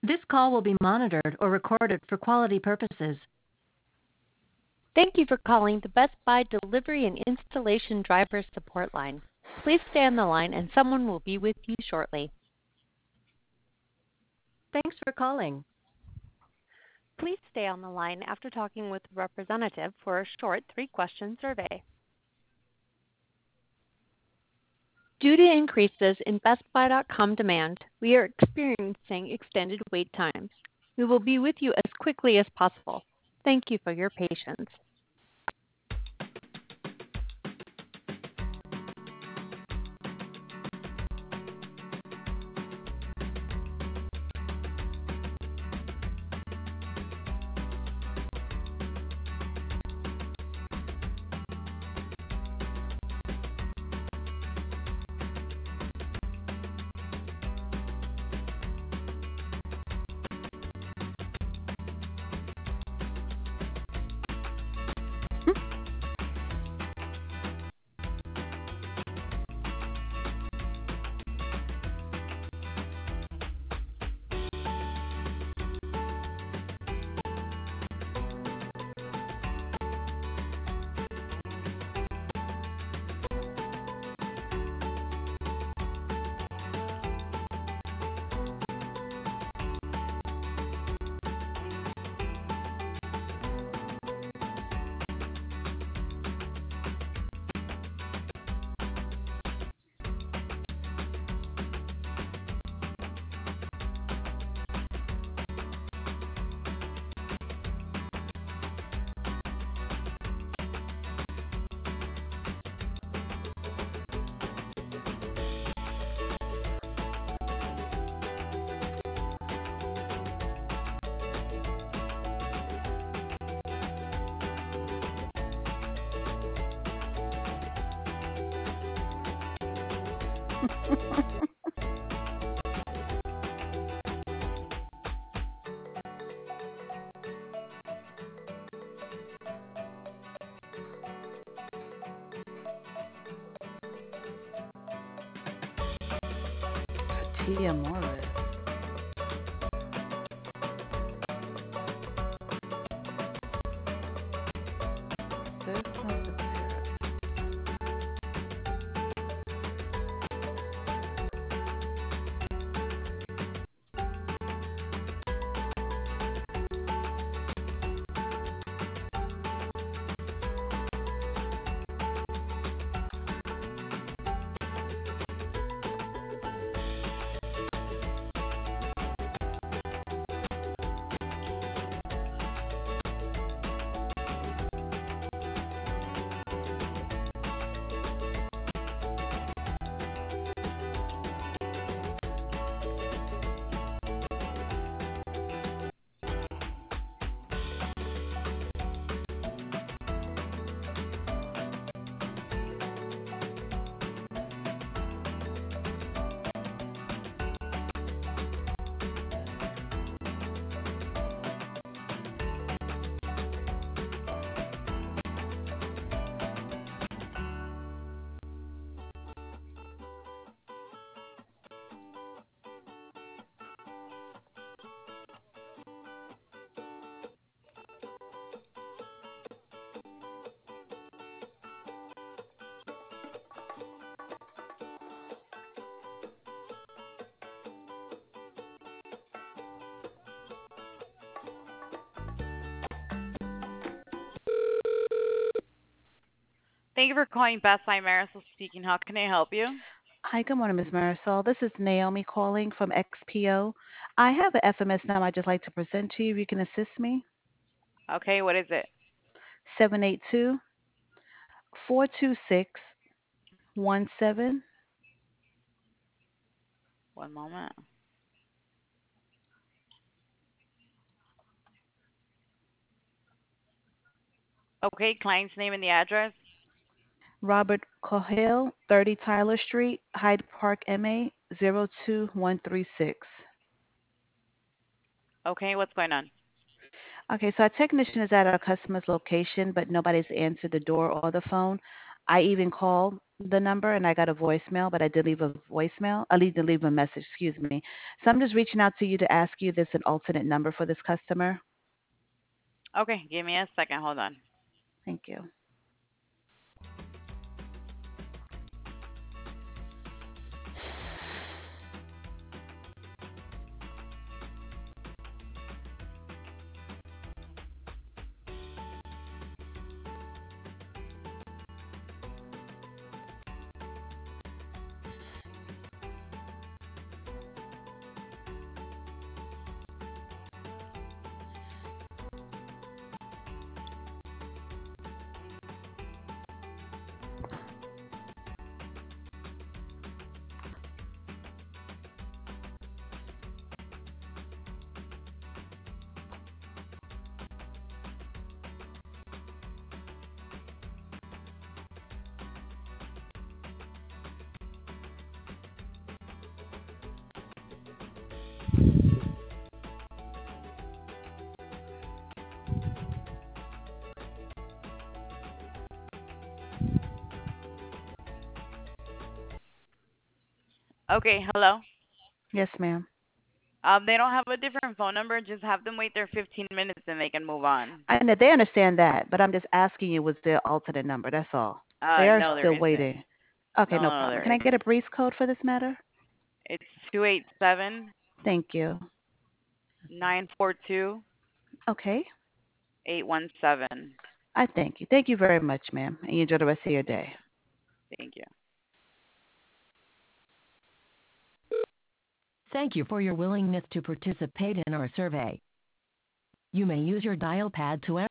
This call will be monitored or recorded for quality purposes. Thank you for calling the Best Buy Delivery and Installation Driver Support Line. Please stay on the line and someone will be with you shortly. Thanks for calling. Please stay on the line after talking with a representative for a short 3-question survey. Due to increases in BestBuy.com demand, we are experiencing extended wait times. We will be with you as quickly as possible. Thank you for your patience. Tia Morris. There's something there. Thank you for calling Best Buy. Marisol speaking. How can I help you? Hi, good morning, Ms. Marisol. This is Naomi calling from XPO. I have an FMS number I'd just like to present to you. If you can assist me. Okay, what is it? 782-426-17. One moment. Okay, client's name and the address. Robert Cahill, 30 Tyler Street, Hyde Park, MA 02136. Okay, what's going on? Okay, so our technician is at our customer's location, but nobody's answered the door or the phone. I even called the number and I got a voicemail, but I did leave a voicemail. I need to leave a message, excuse me. So I'm just reaching out to you to ask you if there's an alternate number for this customer. Okay, give me a second. Hold on. Thank you. Okay, hello. Yes, ma'am. They don't have a different phone number. Just have them wait their 15 minutes and they can move on. I know they understand that, but I'm just asking you, was there an alternate number? That's all. They are No, there still isn't. waiting. Okay, No, no no, problem. there Can I get a isn't. brief code for this matter? It's 287 Thank you. 942 Okay. 817. I thank you. Thank you very much, ma'am. And you enjoy the rest of your day. Thank you. Thank you for your willingness to participate in our survey. You may use your dial pad to